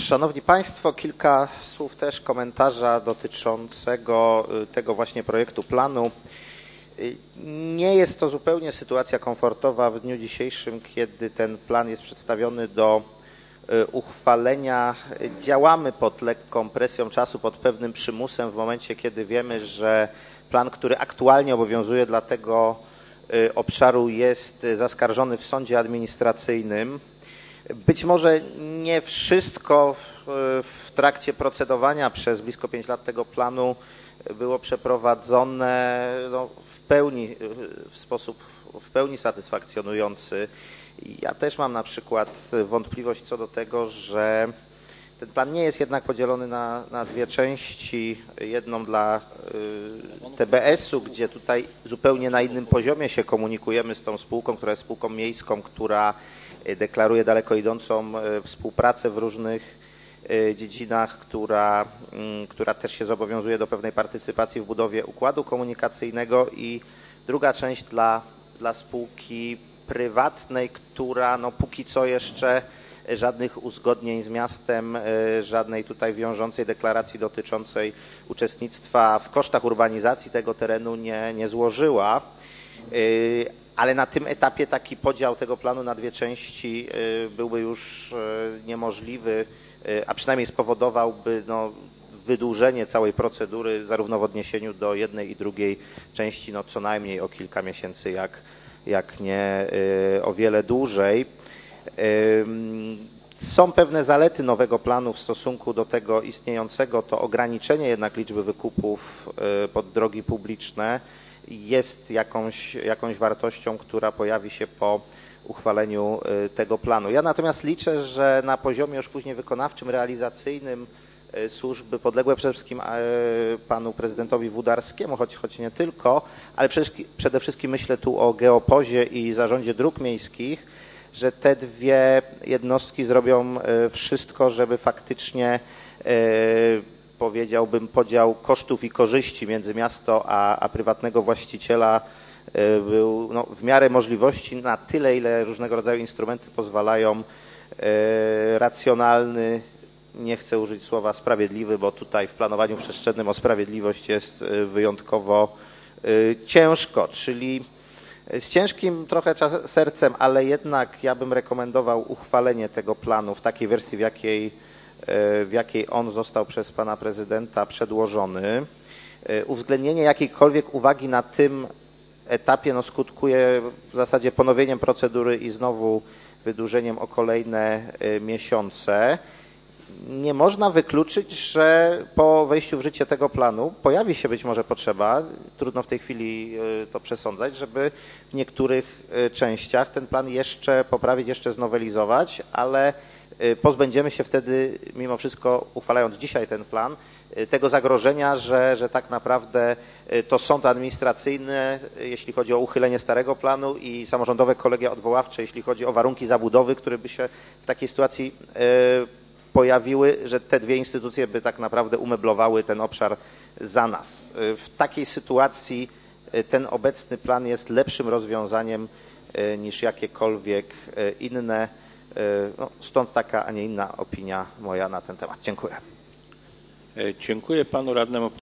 Szanowni Państwo, kilka słów też komentarza dotyczącego tego właśnie projektu planu. Nie jest to zupełnie sytuacja komfortowa w dniu dzisiejszym, kiedy ten plan jest przedstawiony do uchwalenia. Działamy pod lekką presją czasu, pod pewnym przymusem w momencie, kiedy wiemy, że plan, który aktualnie obowiązuje dla tego obszaru, jest zaskarżony w sądzie administracyjnym. Być może nie wszystko w trakcie procedowania przez blisko 5 lat tego planu było przeprowadzone w sposób w pełni satysfakcjonujący. Ja też mam na przykład wątpliwość co do tego, że ten plan nie jest jednak podzielony na dwie części. Jedną dla TBS-u, gdzie tutaj zupełnie na innym poziomie się komunikujemy z tą spółką, która jest spółką miejską, która deklaruje daleko idącą współpracę w różnych dziedzinach, która też się zobowiązuje do pewnej partycypacji w budowie układu komunikacyjnego, i druga część dla spółki prywatnej, która póki co jeszcze żadnych uzgodnień z miastem, żadnej tutaj wiążącej deklaracji dotyczącej uczestnictwa w kosztach urbanizacji tego terenu nie złożyła. Ale na tym etapie taki podział tego planu na dwie części byłby już niemożliwy, a przynajmniej spowodowałby wydłużenie całej procedury zarówno w odniesieniu do jednej i drugiej części co najmniej o kilka miesięcy, jak nie o wiele dłużej. Są pewne zalety nowego planu w stosunku do tego istniejącego. To ograniczenie jednak liczby wykupów pod drogi publiczne jest jakąś wartością, która pojawi się po uchwaleniu tego planu. Ja natomiast liczę, że na poziomie już później wykonawczym, realizacyjnym służby podległe przede wszystkim panu prezydentowi Wódarskiemu, choć nie tylko, ale przede wszystkim myślę tu o Geopozie i Zarządzie Dróg Miejskich, że te dwie jednostki zrobią wszystko, żeby faktycznie, powiedziałbym, podział kosztów i korzyści między miasto a prywatnego właściciela był w miarę możliwości, na tyle, ile różnego rodzaju instrumenty pozwalają, racjonalny. Nie chcę użyć słowa sprawiedliwy, bo tutaj w planowaniu przestrzennym o sprawiedliwość jest wyjątkowo ciężko, czyli z ciężkim trochę sercem, ale jednak ja bym rekomendował uchwalenie tego planu w takiej wersji, w jakiej on został przez pana prezydenta przedłożony. Uwzględnienie jakiejkolwiek uwagi na tym etapie skutkuje w zasadzie ponowieniem procedury i znowu wydłużeniem o kolejne miesiące. Nie można wykluczyć, że po wejściu w życie tego planu pojawi się być może potrzeba, trudno w tej chwili to przesądzać, żeby w niektórych częściach ten plan jeszcze poprawić, jeszcze znowelizować, ale pozbędziemy się wtedy mimo wszystko, uchwalając dzisiaj ten plan, tego zagrożenia, że tak naprawdę to sąd administracyjny, jeśli chodzi o uchylenie starego planu, i samorządowe kolegia odwoławcze, jeśli chodzi o warunki zabudowy, które by się w takiej sytuacji pojawiły, że te dwie instytucje by tak naprawdę umeblowały ten obszar za nas. W takiej sytuacji ten obecny plan jest lepszym rozwiązaniem niż jakiekolwiek inne. Stąd taka, a nie inna opinia moja na ten temat. Dziękuję. Dziękuję panu radnemu.